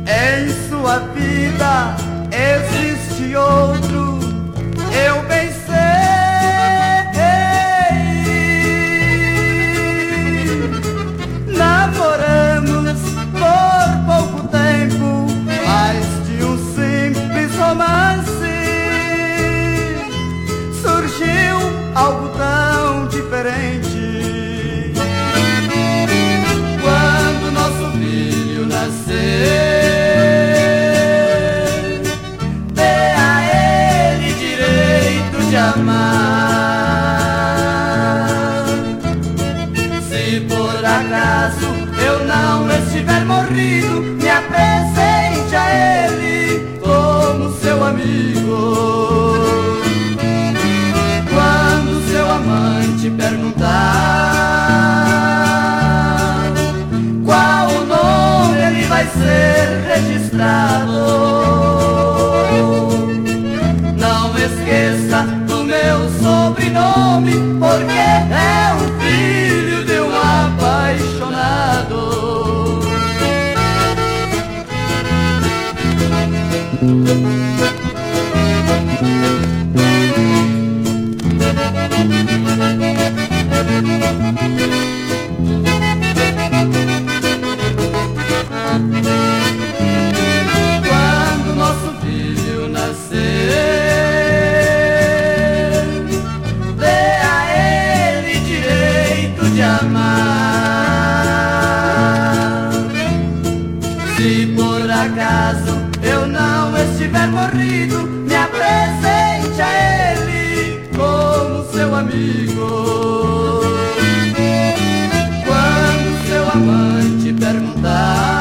em sua vida existe outro, eu bem sei. Namoramos por pouco tempo, mais de um simples romance, surgiu algo tão diferente. Quando nosso filho nascer, dê a ele direito de amar. Se por acaso eu não estiver morrido, me apresente a ele como seu amigo. Quando seu amante perguntar qual o nome, ele vai ser registrado. Não esqueça do meu sobrenome, porque é o filho de um apaixonado. Quando nosso filho nascer, dê a ele direito de amar. Se por acaso eu não estiver morrido, me apresente a ele como seu amigo. Quando seu amante perguntar